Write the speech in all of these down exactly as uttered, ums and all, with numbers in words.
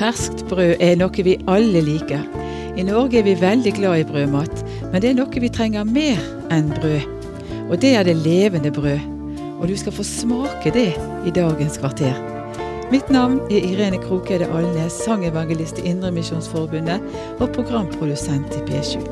Ferskt brød er noe vi alle liker. I Norge er vi veldig glad i brødmat, men det er noe vi trenger mer enn brød. Og det er det levende brød. Og du skal få smake det i dagens kvarter. Mitt navn er Irene Krokede Alnes, sangevangelist i Indremisjonsforbundet og programprodusent i P sju.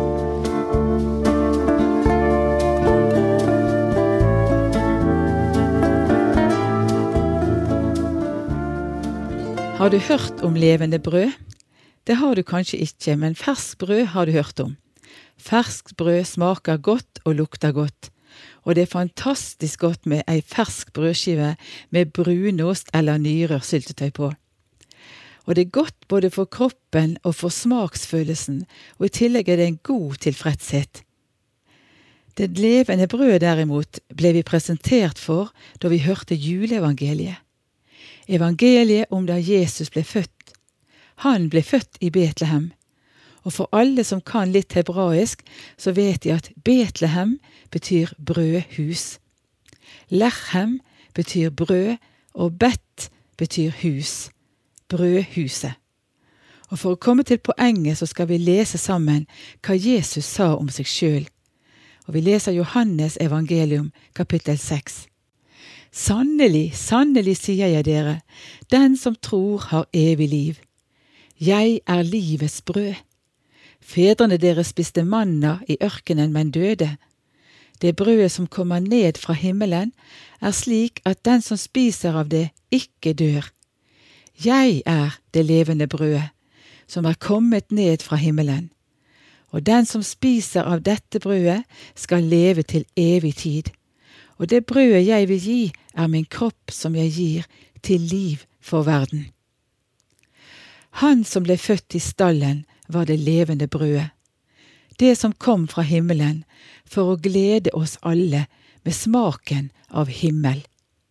Har du hørt om levende brød? Det har du kanskje ikke, men ferskt brød har du hørt om. Ferskt brød smaker godt og lukter godt. Og det er fantastisk godt med ei fersk brødskive med brunost eller nyrørsyltetøy på. Og det er godt både for kroppen og for smaksfølelsen, og i tillegg er det en god tilfredshet. Det levende brød derimot ble vi presentert for da vi hørte juleevangeliet. Evangeliet om da Jesus ble født. Han ble født i Betlehem. Og for alle som kan litt hebraisk, så vet de at Betlehem betyr brødhus. Lechem betyr brød, og Bet betyr hus. Brødhuset. Og for å komme til poenget så skal vi lese sammen hva Jesus sa om seg selv. Og vi leser Johannes evangelium, kapittel seks. Sannelig, sannelig sier jeg dere, den som tror har evig liv. Jeg er livets brød. Fedrene deres spiste manna i ørkenen, men døde. Det brødet som kommer ned fra himmelen er slik at den som spiser av det ikke dør. Jeg er det levende brødet, som er kommet ned fra himmelen. Og den som spiser av dette brødet skal leve til evig tid. Og det brødet jeg vil gi er min kropp som jeg gir til liv for verden. Han som ble født i stallen var det levende brødet, det som kom fra himmelen for å glede oss alle med smaken av himmel.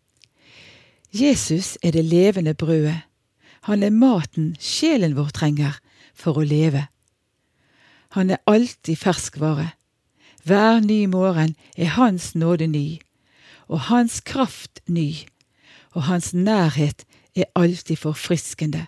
Jesus er det levende brødet. Han er maten sjelen vår trenger for å leve. Han er alltid ferskvare. Hver ny morgen er hans nåde ny, og hans kraft ny, og hans nærhet er alltid forfriskende.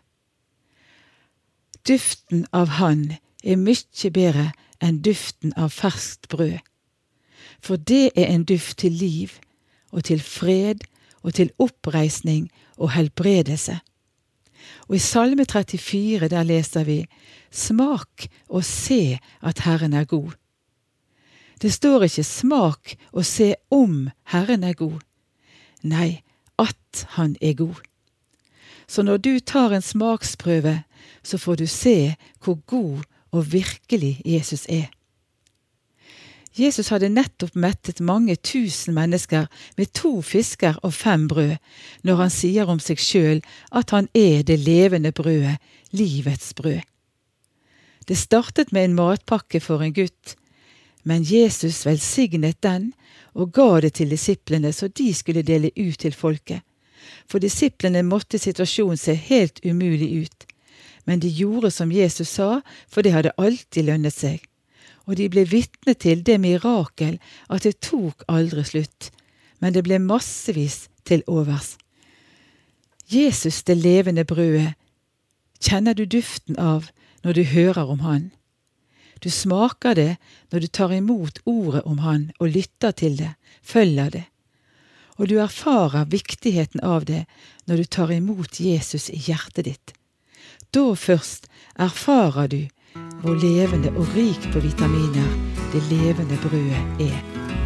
Duften av han er mye bedre enn duften av ferskt brød, for det er en duft til liv, og til fred, og til oppreisning og helbredelse. Og i Salme trettifire der leser vi, «Smak og se at Herren er god». Det står ikke smak og se om Herren er god. Nei, at han er god. Så når du tar en smaksprøve, så får du se hvor god og virkelig Jesus er. Jesus hadde nettopp mettet mange tusen mennesker med to fisker og fem brød, når han sier om seg selv at han er det levende brødet, livets brød. Det startet med en matpakke for en gutt, men Jesus velsignet den og ga det til disiplene så de skulle dele ut til folket. For disiplene måtte situasjonen se helt umulig ut. Men de gjorde som Jesus sa, for det hadde alltid lønnet seg. Og de ble vitne til det mirakel at det tok aldri slutt, men det ble massevis til overs. Jesus, det levende brødet, kjenner du duften av når du hører om han. Du smaker det når du tar imot ordet om han og lytter til det, følger det. Og du erfarer viktigheten av det når du tar imot Jesus i hjertet ditt. Da først erfarer du hvor levende og rik på vitaminer det levende brødet er.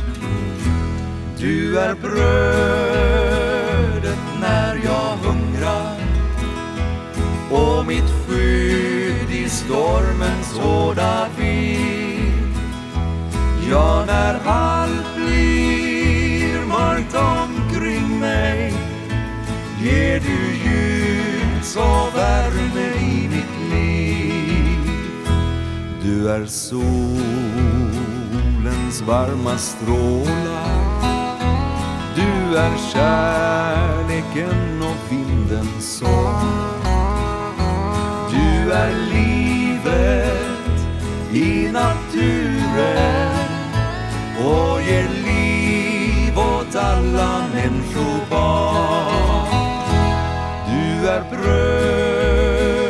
Du är brödet när jag hungrar och mitt skydd i stormens hårda vind. Ja, när allt blir mörkt omkring mig ger du ljus och värme i mitt liv. Du är solens varma strålar. Du är kärleken och vindens sång. Du är livet i naturen och ger liv åt alla människobarn. Du är bröd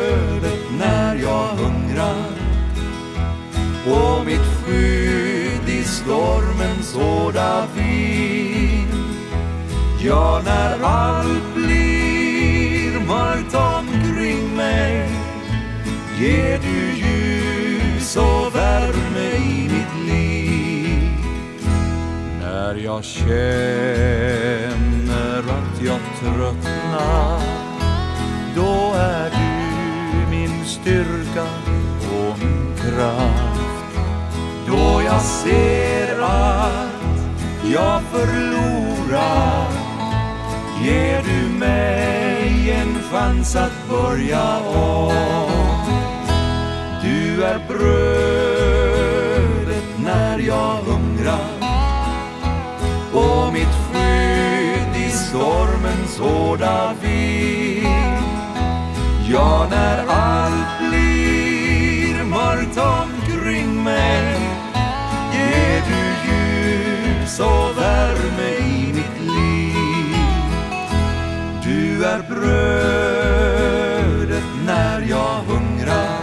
stormens hårda vind. Ja, när allt blir mörkt omkring mig, ger du ljus och värme i mitt liv. När jag känner att jag tröttnar, då är du min styrka och min kraft. Då jag ser att jag förlorar, ger du mig en chans att börja om. Du är brödet när jag hungrar, och mitt skydd i stormens hårda vind. Ja, när allt blir mörkt omkring mig, ger du ljus och värme i mitt liv. Du är brödet när jag hungrar,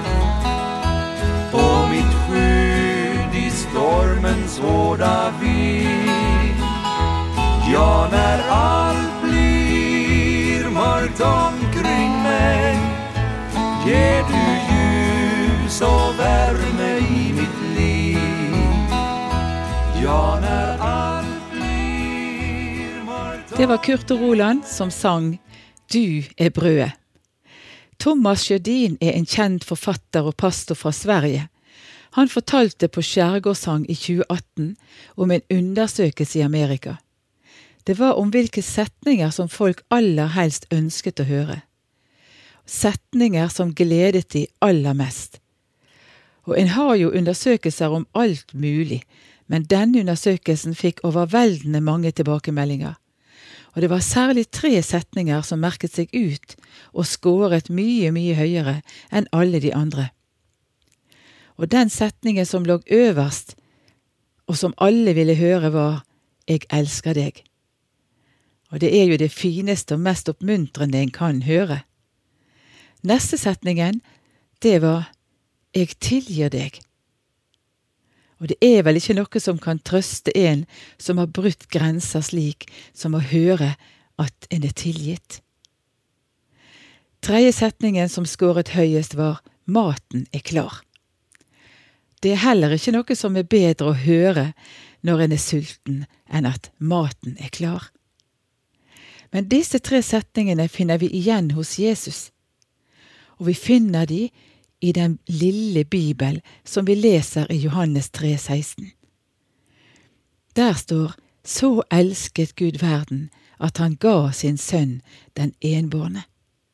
och mitt skydd i stormens hårda vind. Ja, när allt blir mörkt omkring mig, ger du ljus och värme i mitt liv. Ja, när allt blir mörkt. Det var Kurt og Roland som sang Du er brødet. Thomas Sjödin er en kjent forfatter og pastor fra Sverige. Han fortalte på Skjærgårdssang i tjue atten om en undersøkelse i Amerika. Det var om hvilke setninger som folk aller helst ønsket å høre. Setninger som gledet de aller mest. Og en har jo undersøkelser om alt mulig, men denne undersøkelsen fikk overveldende mange tilbakemeldinger. Og det var særlig tre setninger som merket seg ut og skåret mye, mye høyere enn alle de andre. Og den setningen som lå øverst, og som alle ville høre, var «Jeg elsker deg». Og det er jo det fineste og mest oppmuntrende en kan høre. Neste setningen, det var «Jeg tilgir deg». Og det er vel ikke noe som kan trøste en som har brutt grenser slik som å høre at en er tilgitt. Tredje setningen som skåret høyest var «Maten er klar». Det er heller ikke noe som er bedre å høre når en er sulten enn at maten er klar. Men disse tre setningene finner vi igjen hos Jesus, og vi finner de i den lille Bibel som vi leser i Johannes tre seksten. Der står, så elsket Gud verden, at han ga sin sønn den enbårne.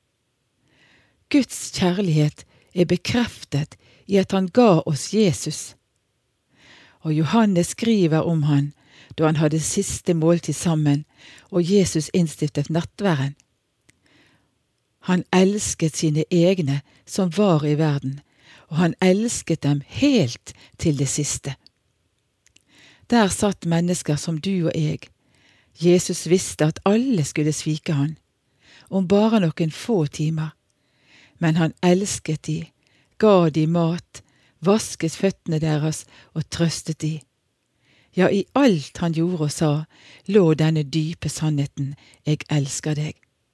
Guds kjærlighet er bekreftet i at han ga oss Jesus. Og Johannes skriver om han, da han hadde siste måltid sammen, og Jesus innstiftet nattværen. Han elsket sine egne som var i verden, og han elsket dem helt til det siste. Der satt mennesker som du og jeg. Jesus visste at alle skulle svike han, om bare noen få timer. Men han elsket de, ga de mat, vasket føttene deres og trøstet de. Ja, i alt han gjorde og sa, lå denne dype sannheten, jeg elsker deg.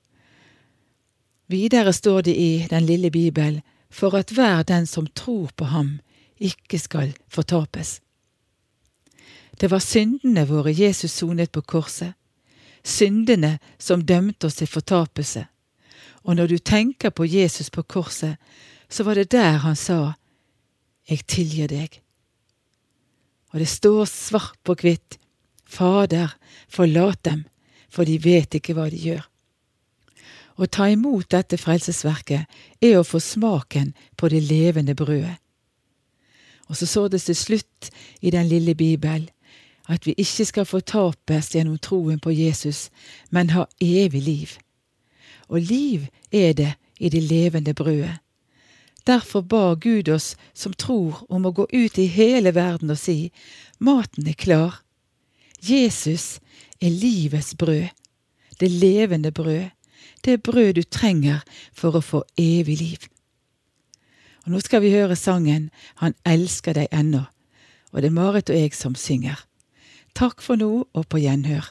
Videre står det i den lille Bibel, for at hver den som tror på ham, ikke skal fortapes. Det var syndene våre Jesus sonet på korset, syndene som dømte oss til fortapelse. Og når du tenker på Jesus på korset, så var det der han sa, jeg tilgir deg. Og det står svart på hvitt, Fader, forlat dem, for de vet ikke hva de gjør. Å ta imot dette frelsesverket er å få smaken på det levende brødet. Og så så det til slutt i den lille Bibel, at vi ikke skal fortapes gjennom troen på Jesus, men ha evig liv. Og liv er det i det levende brødet. Derfor ba Gud oss som tror om å gå ut i hele verden og si, maten er klar. Jesus er livets brød, det levende brød, det brød du trenger for å få evig liv. Og nå skal vi høre sangen «Han elsker deg ennå», og det er Marit og jeg som synger. Takk for nå, og på gjenhør.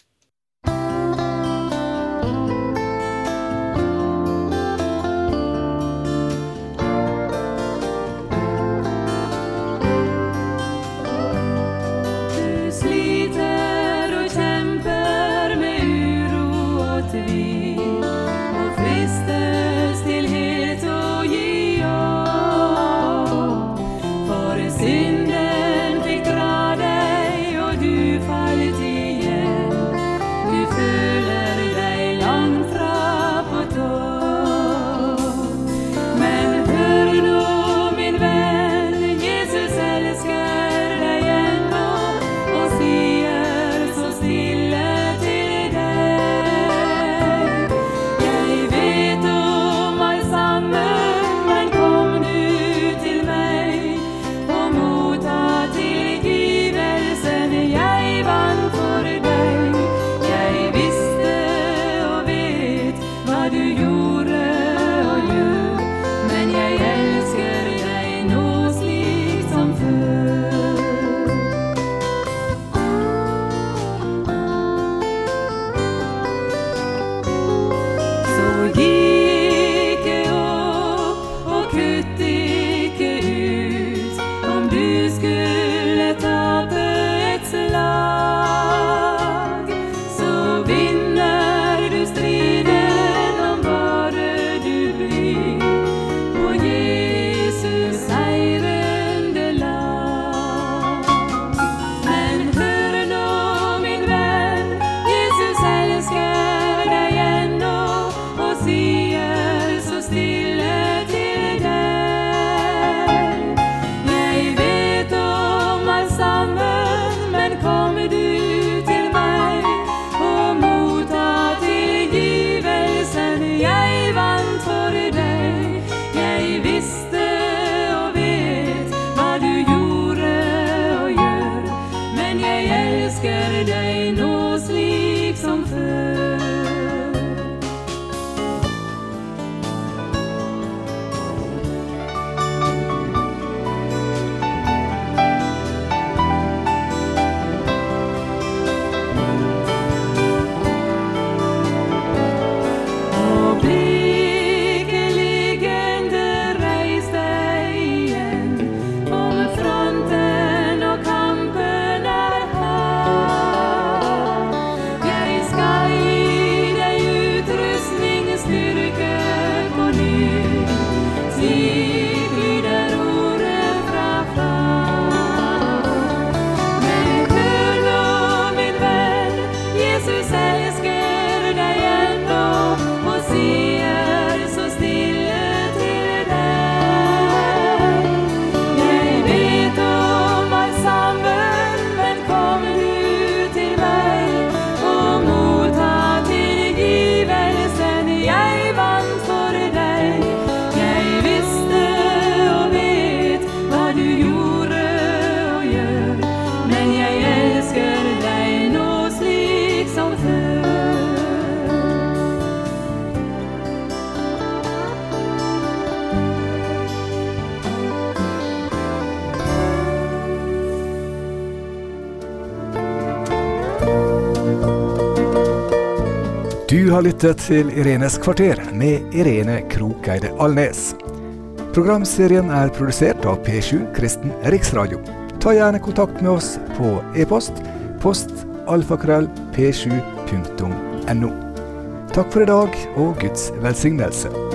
Du har lyttet til Irenes kvarter med Irene Krokeide Alnes. Programserien er produsert av P sju Kristen Riksradio. Ta gjerne kontakt med oss på e-post post alfakrøll p sju punktum n o. Takk for i dag og Guds velsignelse.